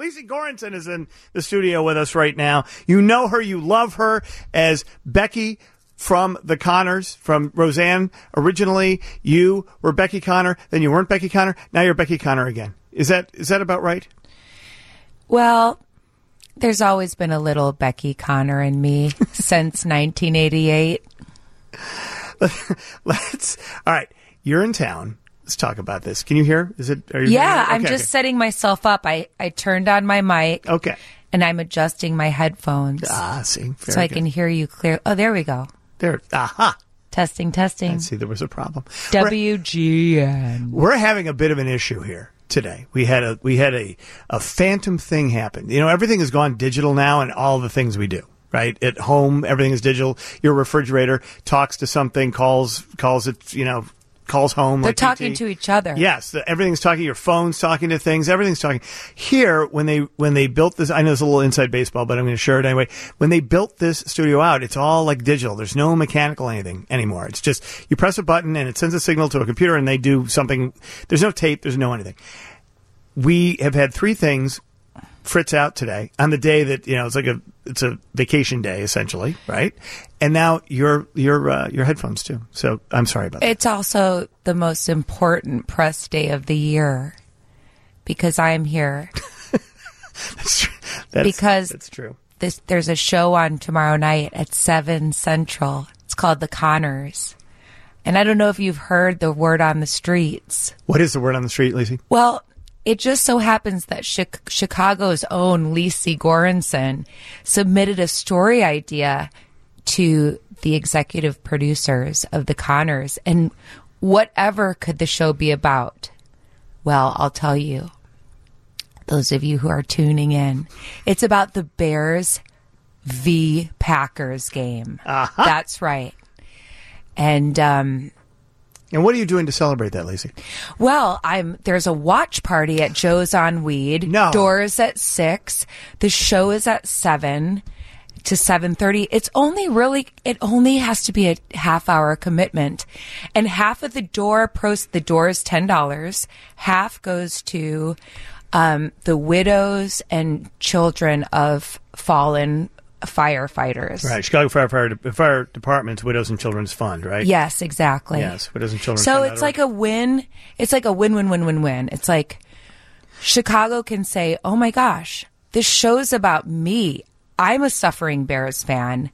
Lacey Goranson is in the studio with us right now. You know her, you love her as Becky from the Connors, from Roseanne. Originally, you were Becky Connor, then you weren't Becky Connor, now you're Becky Connor again. Is that about right? Well, there's always been a little Becky Connor in me since 1988. All right, you're in town. Let's talk about this. Can you hear? Are you Yeah, okay, I'm just setting myself up. I turned on my mic. Okay. And I'm adjusting my headphones. See. So I can hear you clear. Oh, there we go. There. Aha. Testing. I see there was a problem. WGN. We're having a bit of an issue here today. We had a phantom thing happen. You know, everything has gone digital now and all the things we do. Right? At home, everything is digital. Your refrigerator talks to something, calls it, calls home. They're like talking PT. to each other. Yes, everything's talking. Your phone's talking to things. Everything's talking. Here, when they built this, I know it's a little inside baseball, but I'm going to share it anyway. When they built this studio out, it's all like digital. There's no mechanical anything anymore. It's just you press a button and it sends a signal to a computer and they do something. There's no tape. There's no anything. We have had three things fritz out today on the day that it's a vacation day essentially, right? And now your headphones too. So I'm sorry about that. It's also the most important press day of the year because I'm here. That's true. There's a show on tomorrow night at 7 Central. It's called The Connors. And I don't know if you've heard the word on the streets. What is the word on the street, Lacey? Well, it just so happens that Chicago's own Lacey Goranson submitted a story idea to the executive producers of The Connors. And whatever could the show be about? Well, I'll tell you, those of you who are tuning in, it's about the Bears v. Packers game. Uh-huh. That's right. And what are you doing to celebrate that, Lacey? Well, there's a watch party at Joe's on Weed. No. Doors at 6. The show is at 7 to 7:30. It only has to be a half-hour commitment. And half of the door is $10. Half goes to the widows and children of fallen firefighters. Right. Chicago Fire Department's Widows and Children's Fund, right? Yes, exactly. Yes, Widows and Children's So Fund. it's like a win. It's like a win-win-win-win-win. It's like Chicago can say, oh my gosh, this show's about me. I'm a suffering Bears fan.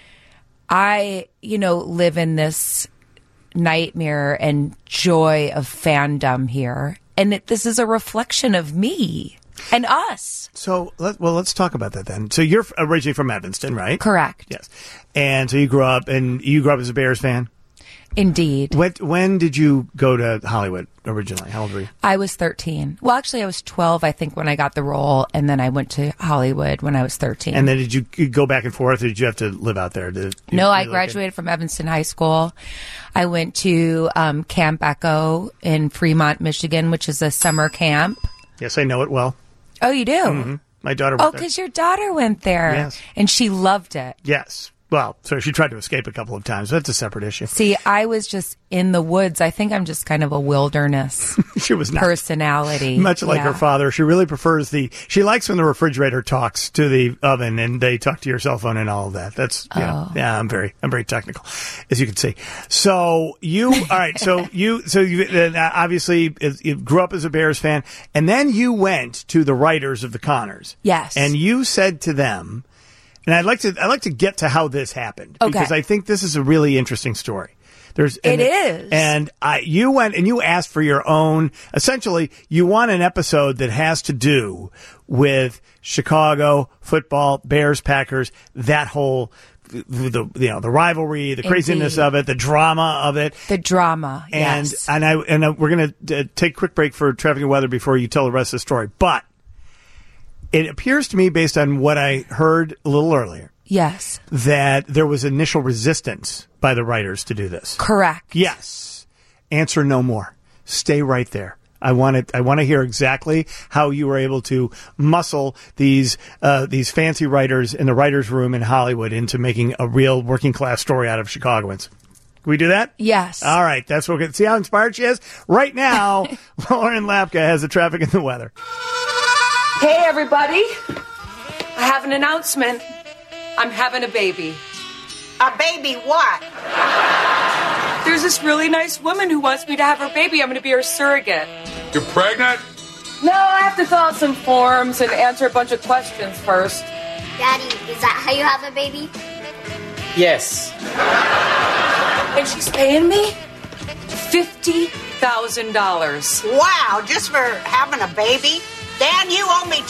I, live in this nightmare and joy of fandom here. And this is a reflection of me and us. So, let's talk about that then. So you're originally from Evanston, right? Correct. Yes. And so you grew up as a Bears fan? Indeed. When did you go to Hollywood originally? How old were you? I was 13. Well, actually, I was 12, I think, when I got the role, and then I went to Hollywood when I was 13. And then did you go back and forth, or did you have to live out there? No, I graduated from Evanston High School. I went to Camp Echo in Fremont, Michigan, which is a summer camp. Yes, I know it well. Oh, you do? Mm-hmm. My daughter went there. because your daughter went there. Yes. And she loved it. Yes. Well, so she tried to escape a couple of times. That's a separate issue. See, I was just in the woods. I think I'm just kind of a wilderness She was not. personality. Much like her father. She really prefers she likes when the refrigerator talks to the oven and they talk to your cell phone and all of that. That's, yeah, I'm very technical, as you can see. So all right, so you obviously you grew up as a Bears fan, and then you went to the writers of the Connors. Yes. And you said to them, and I'd like to get to how this happened, because I think this is a really interesting story. It is. And you went and you asked for your own, essentially, you want an episode that has to do with Chicago football, Bears, Packers, that whole, the rivalry, the craziness of it, the drama of it. The drama, and, yes. And we're going to take a quick break for traffic and weather before you tell the rest of the story. But it appears to me, based on what I heard a little earlier, yes, that there was initial resistance by the writers to do this. Correct. Yes. Answer no more. Stay right there. I want to hear exactly how you were able to muscle these fancy writers in the writers' room in Hollywood into making a real working class story out of Chicagoans. Can we do that? Yes. All right. That's what we're going to see how inspired she is. Right now, Lauren Lapka has the traffic and the weather. Hey, everybody. I have an announcement. I'm having a baby. A baby what? There's this really nice woman who wants me to have her baby. I'm going to be her surrogate. You're pregnant? No, I have to fill out some forms and answer a bunch of questions first. Daddy, is that how you have a baby? Yes. And she's paying me $50,000. Wow, just for having a baby? Dan, you owe me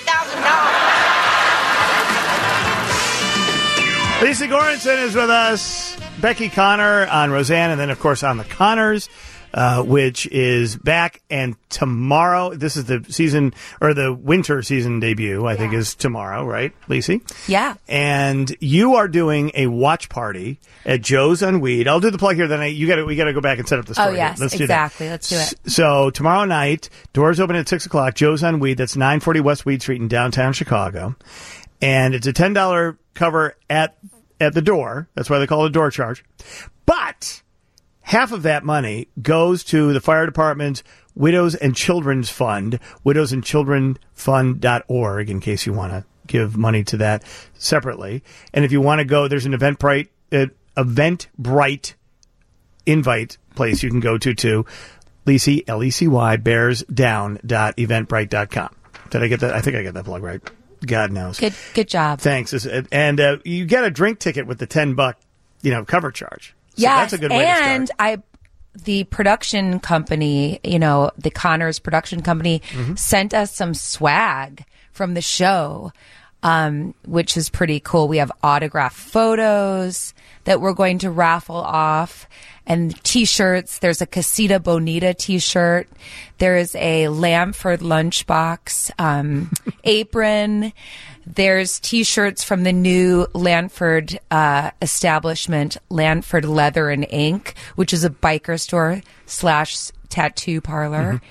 $200,000. Lisa Goranson is with us. Becky Connor on Roseanne, and then, of course, on the Connors, which is back. And tomorrow, this is the season, or the winter season debut, I think is tomorrow, right, Lacey? Yeah. And you are doing a watch party at Joe's on Weed. I'll do the plug here, then we got to go back and set up the story. Oh, yes, Let's exactly. Do that. Let's do it. So tomorrow night, doors open at 6 o'clock, Joe's on Weed. That's 940 West Weed Street in downtown Chicago. And it's a $10 cover at the door. That's why they call it a door charge. But half of that money goes to the fire department's Widows and Children's Fund, widowsandchildrenfund.org, in case you want to give money to that separately. And if you want to go, there's an Eventbrite invite place you can go to Lecy, L-E-C-Y, bearsdown.eventbrite.com. Did I get that? I think I got that plug right. God knows. Good job. Thanks. And you get a drink ticket with the $10, cover charge. So yes, that's a good way to start. The production company, the Connors production company, sent us some swag from the show, which is pretty cool. We have autographed photos that we're going to raffle off, and T-shirts. There's a Casita Bonita T-shirt. There is a Lamford lunchbox apron. There's T-shirts from the new Lanford establishment, Lanford Leather and Ink, which is a biker store / tattoo parlor.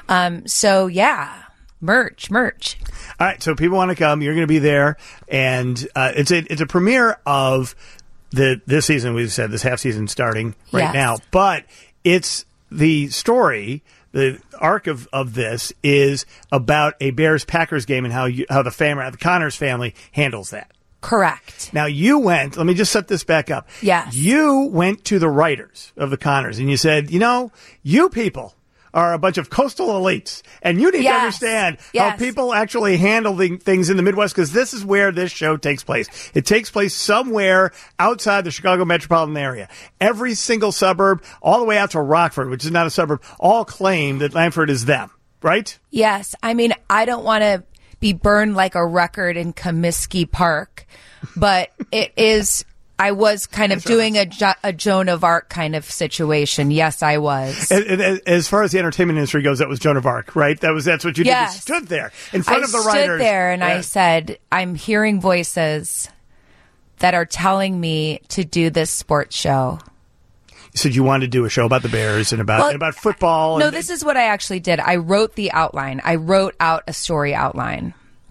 So yeah, merch. All right, so people want to come. You're going to be there, and it's a premiere of this season. We've said this half season starting right now, but it's the story. The arc of this is about a Bears-Packers game and how the Connors family handles that. Correct. Now, you went, let me just set this back up. Yes. You went to the writers of the Connors and you said, you people are a bunch of coastal elites, and you need to understand how people actually handle things in the Midwest, because this is where this show takes place. It takes place somewhere outside the Chicago metropolitan area. Every single suburb, all the way out to Rockford, which is not a suburb, all claim that Lanford is them, right? Yes. I mean, I don't want to be burned like a record in Comiskey Park, but it is... I was kind of doing a Joan of Arc kind of situation. Yes, I was. As far as the entertainment industry goes, that was Joan of Arc, right? That's what you did. You stood there in front of the writers. I stood there and I said, I'm hearing voices that are telling me to do this sports show. You said you wanted to do a show about the Bears and about football. No, this is what I actually did. I wrote the outline. I wrote out a story outline.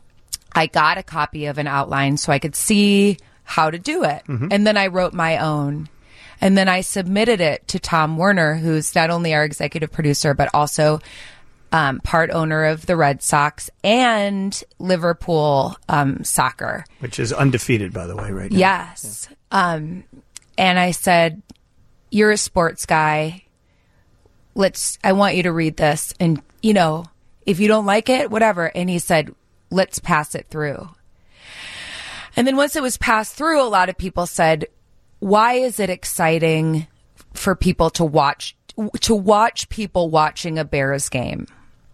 I got a copy of an outline so I could see how to do it. And then I wrote my own. And then I submitted it to Tom Werner, who's not only our executive producer, but also part owner of the Red Sox and Liverpool soccer. Which is undefeated, by the way, right now. Yes. Yeah. And I said, you're a sports guy. I want you to read this. And, if you don't like it, whatever. And he said, let's pass it through. And then once it was passed through, a lot of people said, why is it exciting for people to watch people watching a Bears game?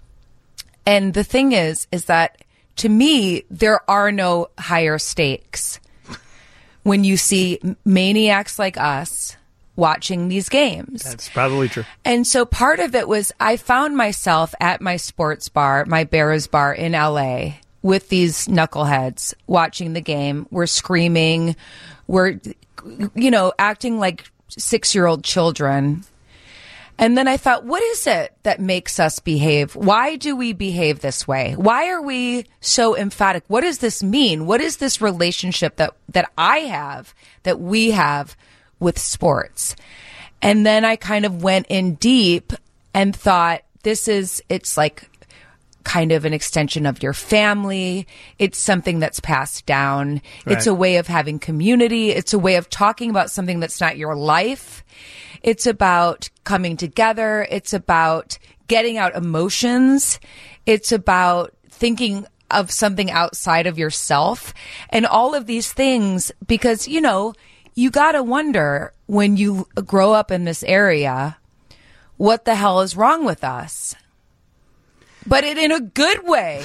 And the thing is that to me, there are no higher stakes when you see maniacs like us watching these games. That's probably true. And so part of it was I found myself at my sports bar, my Bears bar in LA, with these knuckleheads watching the game. We're screaming. We're, acting like 6-year-old children. And then I thought, what is it that makes us behave? Why do we behave this way? Why are we so emphatic? What does this mean? What is this relationship that I have, that we have with sports? And then I kind of went in deep and thought, it's like kind of an extension of your family. It's something that's passed down. Right. It's a way of having community. It's a way of talking about something that's not your life. It's about coming together. It's about getting out emotions. It's about thinking of something outside of yourself and all of these things, because, you know, you got to wonder when you grow up in this area, what the hell is wrong with us? But in a good way,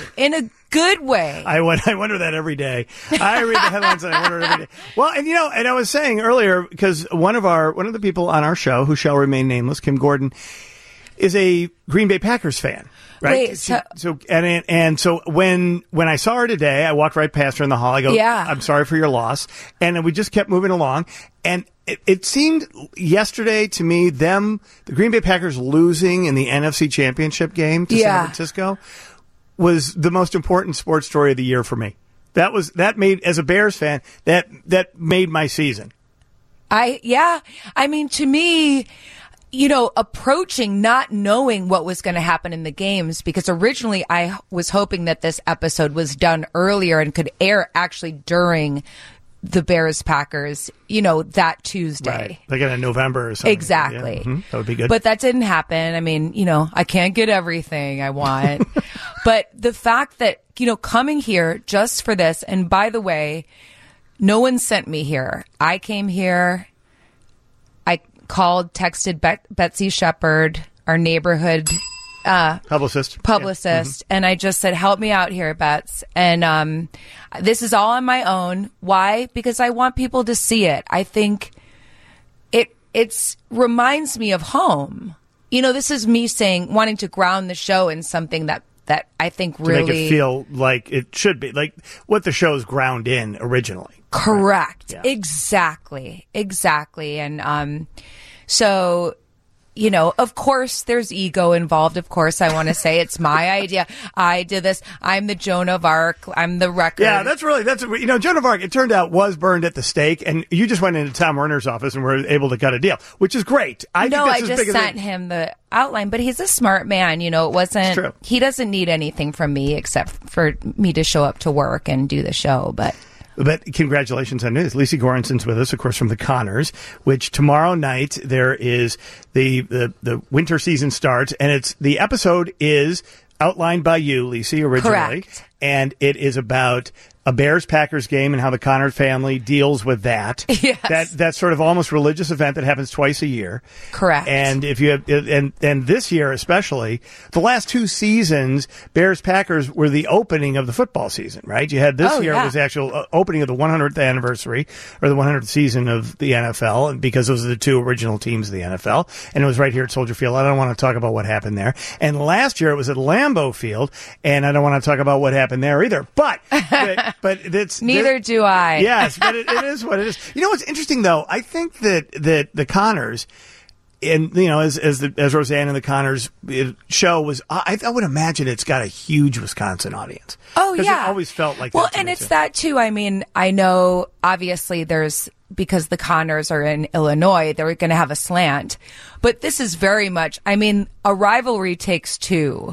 I wonder that every day. I read the headlines and I wonder it every day. Well, and you know, and I was saying earlier, because one of the people on our show, who shall remain nameless, Kim Gordon, is a Green Bay Packers fan. Right. Wait, so when I saw her today, I walked right past her in the hall. I go, yeah. I'm sorry for your loss. And we just kept moving along. And it seemed yesterday to me, the Green Bay Packers losing in the NFC Championship game to San Francisco was the most important sports story of the year for me. That made, as a Bears fan, that made my season. I mean, to me, you know, approaching not knowing what was going to happen in the games, because originally I was hoping that this episode was done earlier and could air actually during the Bears Packers, you know, that Tuesday. Right. Like in November or something. Exactly. Yeah. Mm-hmm. That would be good. But that didn't happen. I mean, you know, I can't get everything I want. But the fact that, you know, coming here just for this, and by the way, no one sent me here. I came here. I texted Betsy Shepard, our neighborhood publicist, and I just said, help me out here, Bets. And this is all on my own. Why? Because I want people to see it. I think it reminds me of home. You know, this is me wanting to ground the show in something that I think really to make it feel like it should be, like what the show's ground in originally. Correct. Right? Yeah. Exactly. And so, you know, of course there's ego involved. Of course I want to say it's my idea. I did this. I'm the Joan of Arc. I'm the record. Yeah, you know, Joan of Arc, it turned out, was burned at the stake, and you just went into Tom Werner's office and were able to cut a deal, which is great. I just sent him the outline, but he's a smart man. You know, It's true. He doesn't need anything from me except for me to show up to work and do the show, But congratulations on news. Lisi Goranson's with us, of course, from the Connors, which tomorrow night there is the winter season starts, and the episode is outlined by you, Lisi, originally. Correct. And it is about a Bears-Packers game and how the Connor family deals with that. Yes. That sort of almost religious event that happens twice a year. Correct. And if you have, and this year especially, the last two seasons, Bears-Packers were the opening of the football season, right? You had this year was the actual opening of the 100th anniversary or the 100th season of the NFL, because those are the two original teams of the NFL. And it was right here at Soldier Field. I don't want to talk about what happened there. And last year it was at Lambeau Field, and I don't want to talk about what happened there either. But it's neither do I. Yes, but it is what it is. You know what's interesting though? I think that the Connors, and you know, as Roseanne and the Connors show was, I would imagine it's got a huge Wisconsin audience. Oh yeah, it always felt like well, that. And it's that too. I mean, I know obviously because the Connors are in Illinois, they're going to have a slant, but this is very much. I mean, a rivalry takes two,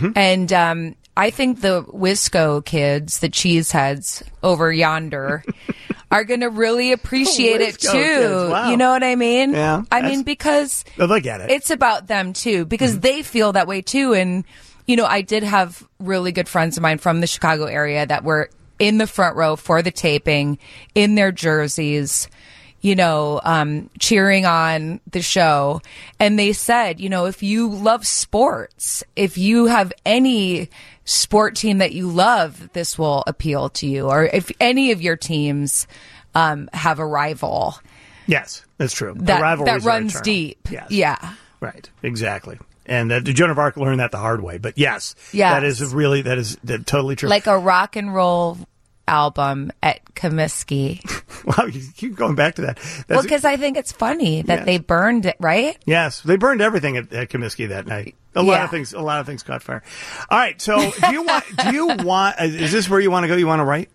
and I think the Wisco kids, the cheeseheads over yonder, are going to really appreciate it too. Kids, wow. You know what I mean? Yeah. I mean, because they get it. It's about them too, because they feel that way too. And, you know, I did have really good friends of mine from the Chicago area that were in the front row for the taping, in their jerseys, you know, cheering on the show. And they said, you know, if you love sports, if you have any sport team that you love, this will appeal to you. Or if any of your teams have a rival. Yes, that's true. That runs deep. Yes. Yeah. Right. Exactly. And Joan of Arc learned that the hard way. But yes. That is totally true. Like a rock and roll album at Comiskey. Wow, you keep going back to that. Well, because I think it's funny that they burned it, right? Yes, they burned everything at Comiskey that night. A lot of things caught fire. All right, so do you want? Is this where you want to go? You want to write?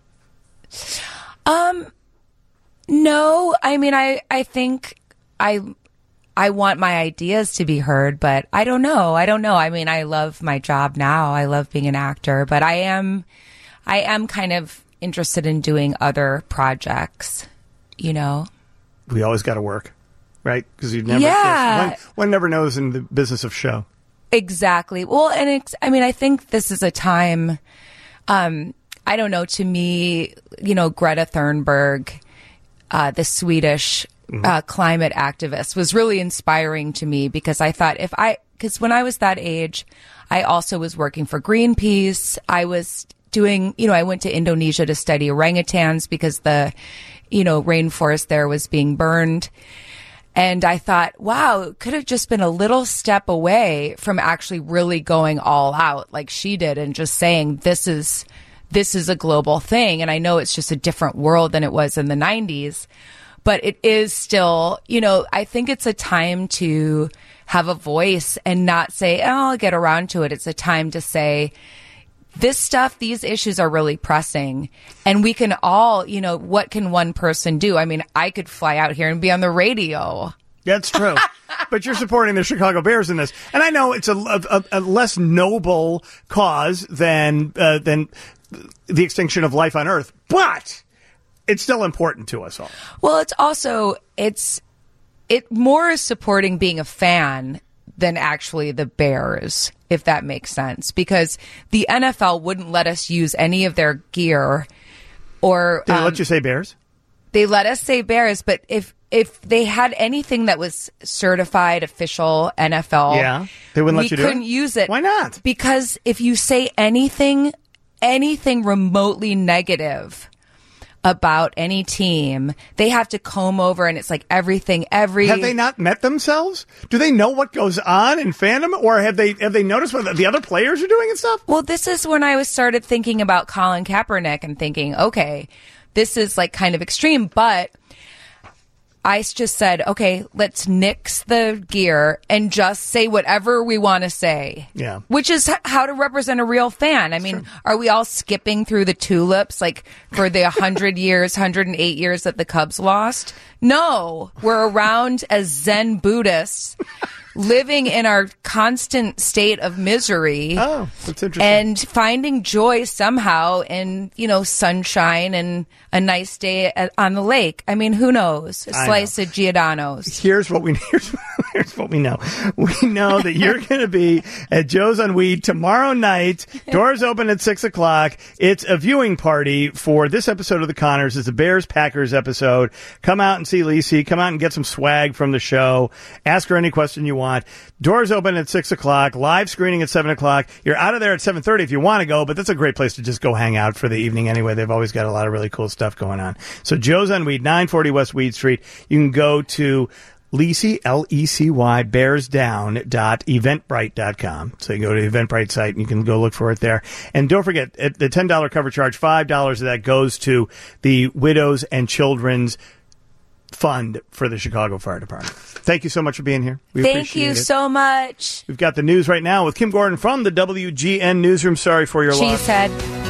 No. I mean, I think I want my ideas to be heard, but I don't know. I mean, I love my job now. I love being an actor, but I am kind of interested in doing other projects, you know? We always got to work, right? Because you never, one never knows in the business of show. Exactly. Well, and I think this is a time, I don't know, to me, you know, Greta Thunberg, the Swedish climate activist, was really inspiring to me because I thought because when I was that age, I also was working for Greenpeace. I was doing, you know, I went to Indonesia to study orangutans because the, you know, rainforest there was being burned. And I thought, wow, it could have just been a little step away from actually really going all out like she did and just saying, this is a global thing. And I know it's just a different world than it was in the 90s, but it is still, you know, I think it's a time to have a voice and not say, oh, I'll get around to it. It's a time to say, this stuff, these issues are really pressing, and we can all, you know, what can one person do? I mean, I could fly out here and be on the radio. That's true. But you're supporting the Chicago Bears in this. And I know it's a less noble cause than the extinction of life on Earth, but it's still important to us all. Well, it's also, it more is supporting being a fan than actually the Bears, if that makes sense, because the NFL wouldn't let us use any of their gear. Or did they let you say Bears? They let us say Bears, but if they had anything that was certified official NFL, they wouldn't let you do it. We couldn't use it. Why not? Because if you say anything remotely negative about any team, they have to comb over, and it's like Have they not met themselves? Do they know what goes on in fandom, or have they noticed what the other players are doing and stuff? Well, this is when I started thinking about Colin Kaepernick and thinking, okay, this is like kind of extreme, but I just said, okay, let's nix the gear and just say whatever we want to say. Yeah. Which is how to represent a real fan. I mean, Are we all skipping through the tulips like for the 108 years that the Cubs lost? No, we're around as Zen Buddhists living in our constant state of misery. Oh, that's interesting. And finding joy somehow in, you know, sunshine and a nice day on the lake. I mean, who knows? A slice of Giordano's. Here's what we know. We know that you're going to be at Joe's on Weed tomorrow night. Doors open at 6:00. It's a viewing party for this episode of The Connors. It's a Bears-Packers episode. Come out and see Lisi. Come out and get some swag from the show. Ask her any question you want. Doors open at 6:00. Live screening at 7:00. You're out of there at 7:30 if you want to go, but that's a great place to just go hang out for the evening anyway. They've always got a lot of really cool stuff going on. So Joe's on Weed, 940 West Weed Street. You can go to Lecy, Lecy, bearsdown.eventbrite.com. So you go to the Eventbrite site and you can go look for it there. And don't forget, the $10 cover charge, $5 of that goes to the Widows and Children's Fund for the Chicago Fire Department. Thank you so much for being here. We Thank you so much. We've got the news right now with Kim Gordon from the WGN Newsroom. Sorry for your loss. She said.